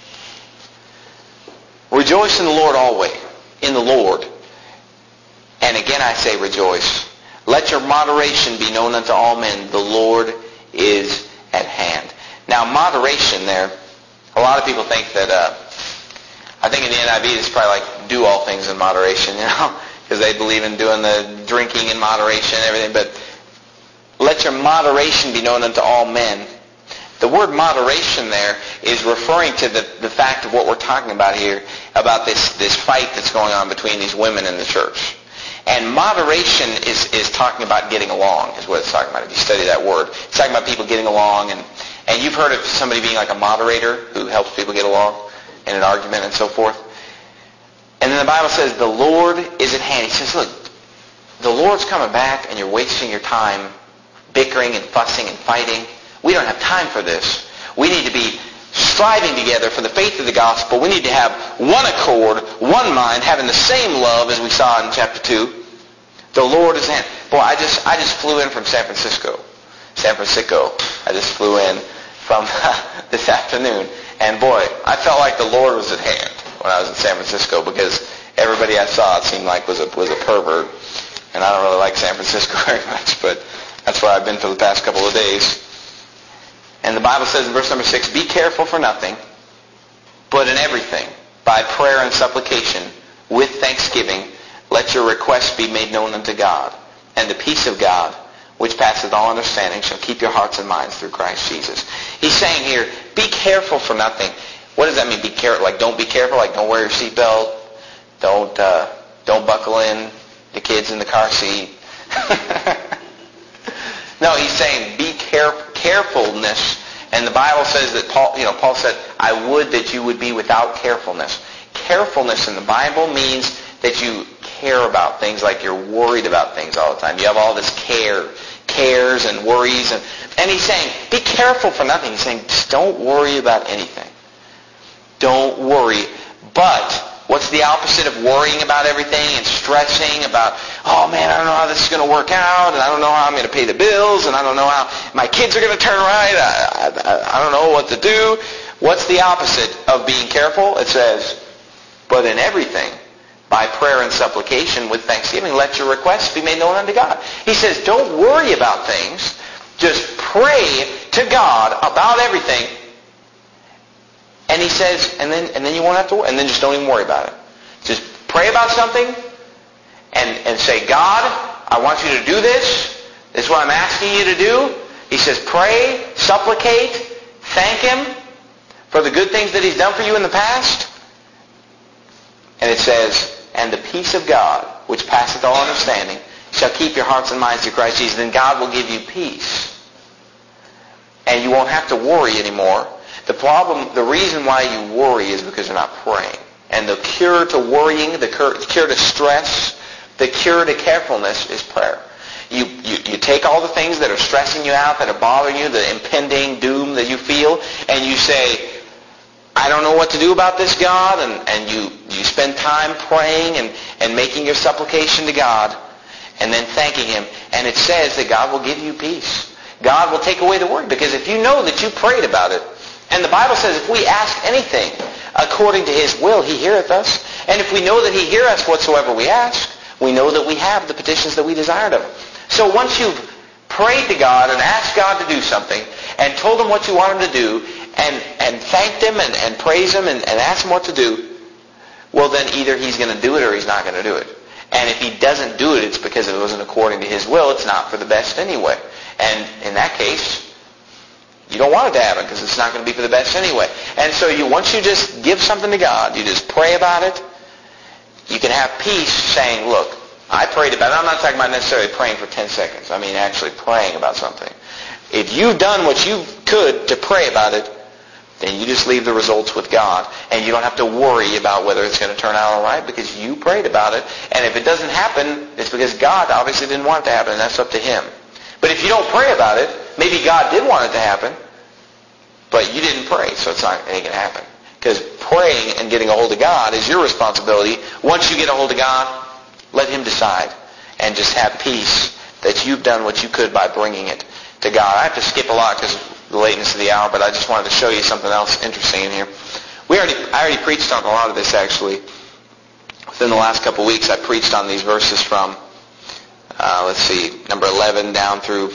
Rejoice in the Lord always, in the Lord. And again I say rejoice. Let your moderation be known unto all men. The Lord is at hand. Now, moderation there, a lot of people think that, uh, I think in the N I V it's probably like do all things in moderation, you know. because they believe in doing the drinking in moderation and everything. But let your moderation be known unto all men. The word moderation there is referring to the, the fact of what we're talking about here, about this, this fight that's going on between these women in the church. And moderation is, is talking about getting along, is what it's talking about. If you study that word, it's talking about people getting along. And, and you've heard of somebody being like a moderator who helps people get along in an argument and so forth. And then the Bible says the Lord is at hand. He says, look, the Lord's coming back and you're wasting your time bickering and fussing and fighting. We don't have time for this. We need to be striving together for the faith of the gospel. We need to have one accord, one mind, having the same love as we saw in chapter two. The Lord is in. Boy, I just I just flew in from San Francisco. San Francisco. I just flew in from this afternoon. And boy, I felt like the Lord was at hand when I was in San Francisco, because everybody I saw, it seemed like, was a, was a pervert. And I don't really like San Francisco very much, but that's where I've been for the past couple of days. And the Bible says in verse number six, be careful for nothing, but in everything, by prayer and supplication, with thanksgiving, let your requests be made known unto God. And the peace of God, which passeth all understanding, shall keep your hearts and minds through Christ Jesus. He's saying here, be careful for nothing. What does that mean, be careful? Like, don't be careful? Like, don't wear your seatbelt? Don't, uh, don't buckle in the kids in the car seat? No, he's saying be care, carefulness. And the Bible says that Paul, you know, Paul said, I would that you would be without carefulness. Carefulness in the Bible means that you care about things, like you're worried about things all the time. You have all this care, cares and worries. And, and he's saying, be careful for nothing. He's saying, just don't worry about anything. Don't worry. But what's the opposite of worrying about everything and stressing about, oh man, I don't know how this is going to work out, and I don't know how I'm going to pay the bills, and I don't know how my kids are going to turn right, I, I, I don't know what to do. What's the opposite of being careful? It says, but in everything, by prayer and supplication with thanksgiving, let your requests be made known unto God. He says, don't worry about things. Just pray to God about everything. And he says, and then and then you won't have to worry. And then just don't even worry about it. Just pray about something and, and say, God, I want you to do this. This is what I'm asking you to do. He says, pray, supplicate, thank him for the good things that he's done for you in the past. And it says, and the peace of God, which passeth all understanding, shall keep your hearts and minds through Christ Jesus. Then God will give you peace. And you won't have to worry anymore. The problem, the reason why you worry is because you're not praying. And the cure to worrying, the cure, cure to stress, the cure to carefulness is prayer. You, you, you take all the things that are stressing you out, that are bothering you, the impending doom that you feel, and you say, I don't know what to do about this, God, and, and you, you spend time praying and, and making your supplication to God, and then thanking him. And it says that God will give you peace. God will take away the worry, because if you know that you prayed about it, and the Bible says if we ask anything according to his will, he heareth us. And if we know that he heareth us whatsoever we ask, we know that we have the petitions that we desired of him. So once you've prayed to God and asked God to do something and told him what you want him to do and, and thanked him and, and praised him and, and asked him what to do, well then either he's going to do it or he's not going to do it. And if he doesn't do it, it's because it wasn't according to his will. It's not for the best anyway. And in that case, you don't want it to happen because it's not going to be for the best anyway. And so you, once you just give something to God, you just pray about it, you can have peace saying, look, I prayed about it. I'm not talking about necessarily praying for ten seconds. I mean actually praying about something. If you've done what you could to pray about it, then you just leave the results with God. And you don't have to worry about whether it's going to turn out all right because you prayed about it. And if it doesn't happen, it's because God obviously didn't want it to happen, and that's up to him. But if you don't pray about it, maybe God did want it to happen, but you didn't pray, so it's not it ain't going to happen. Because praying and getting a hold of God is your responsibility. Once you get a hold of God, let him decide. And just have peace that you've done what you could by bringing it to God. I have to skip a lot because of the lateness of the hour, but I just wanted to show you something else interesting in here. We already, I already preached on a lot of this, actually. Within the last couple of weeks, I preached on these verses from Uh, let's see, number eleven down through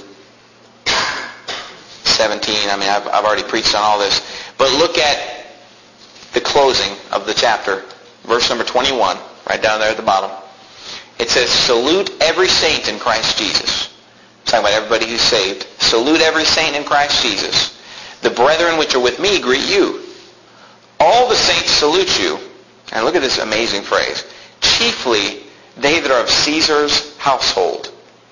seventeen. I mean, I've, I've already preached on all this. But look at the closing of the chapter, verse number twenty-one, right down there at the bottom. It says, salute every saint in Christ Jesus. It's talking about everybody who's saved. Salute every saint in Christ Jesus. The brethren which are with me greet you. All the saints salute you. And look at this amazing phrase. Chiefly they that are of Caesar's household.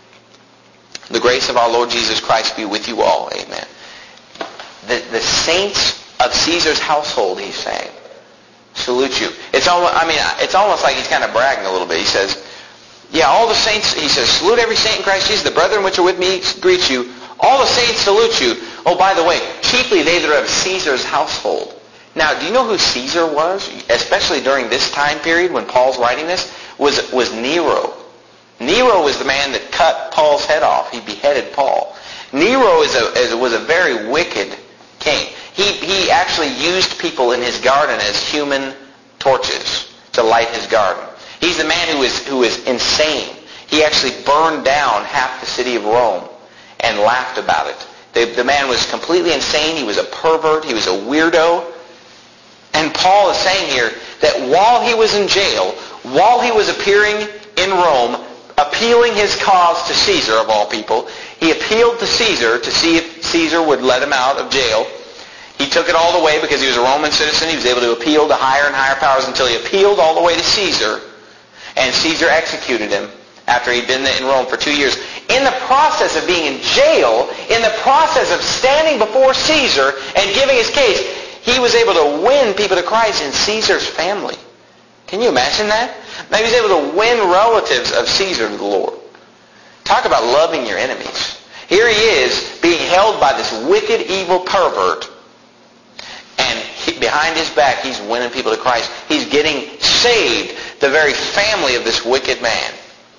The grace of our Lord Jesus Christ be with you all. Amen. The, the saints of Caesar's household, he's saying, salute you. It's almost, I mean, it's almost like he's kind of bragging a little bit. He says, yeah, all the saints, he says, salute every saint in Christ Jesus. The brethren which are with me greet you. All the saints salute you. Oh, by the way, chiefly they that are of Caesar's household. Now, do you know who Caesar was? Especially during this time period when Paul's writing this, was, was Nero. Nero was the man that cut Paul's head off. He beheaded Paul. Nero is a, is, was a very wicked king. He, he actually used people in his garden as human torches to light his garden. He's the man who is, who is insane. He actually burned down half the city of Rome and laughed about it. The, the man was completely insane. He was a pervert. He was a weirdo. And Paul is saying here that while he was in jail, while he was appearing in Rome, appealing his cause to Caesar, of all people, he appealed to Caesar to see if Caesar would let him out of jail. He took it all the way because he was a Roman citizen. He was able to appeal to higher and higher powers until he appealed all the way to Caesar. And Caesar executed him after he'd been in Rome for two years. In the process of being in jail, in the process of standing before Caesar and giving his case, he was able to win people to Christ in Caesar's family. Can you imagine that? Now he was able to win relatives of Caesar to the Lord. Talk about loving your enemies. Here he is being held by this wicked, evil pervert. And he, behind his back, he's winning people to Christ. He's getting saved, the very family of this wicked man.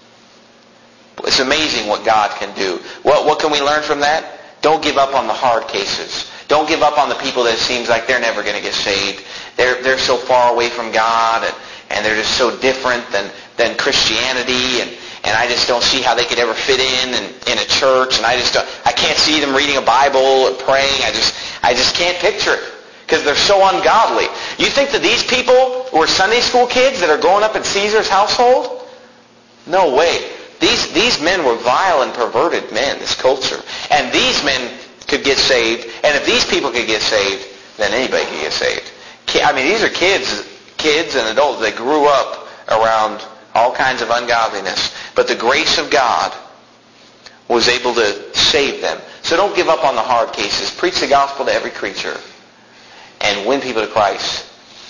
It's amazing what God can do. What, what can we learn from that? Don't give up on the hard cases. Don't give up on the people that it seems like they're never going to get saved. They're, they're so far away from God, and, and they're just so different than, than Christianity, and, and I just don't see how they could ever fit in, in in a church, and I just don't, I can't see them reading a Bible or praying. I just I just can't picture it because they're so ungodly. You think that these people were Sunday school kids that are growing up in Caesar's household? No way. These these men were vile and perverted men, this culture. And these men could get saved, and if these people could get saved, then anybody could get saved. I mean, these are kids, kids and adults that grew up around all kinds of ungodliness. But the grace of God was able to save them. So don't give up on the hard cases. Preach the gospel to every creature and win people to Christ.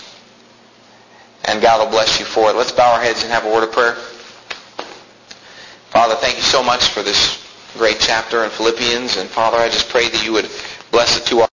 And God will bless you for it. Let's bow our heads and have a word of prayer. Father, thank you so much for this great chapter in Philippians. And Father, I just pray that you would bless it to our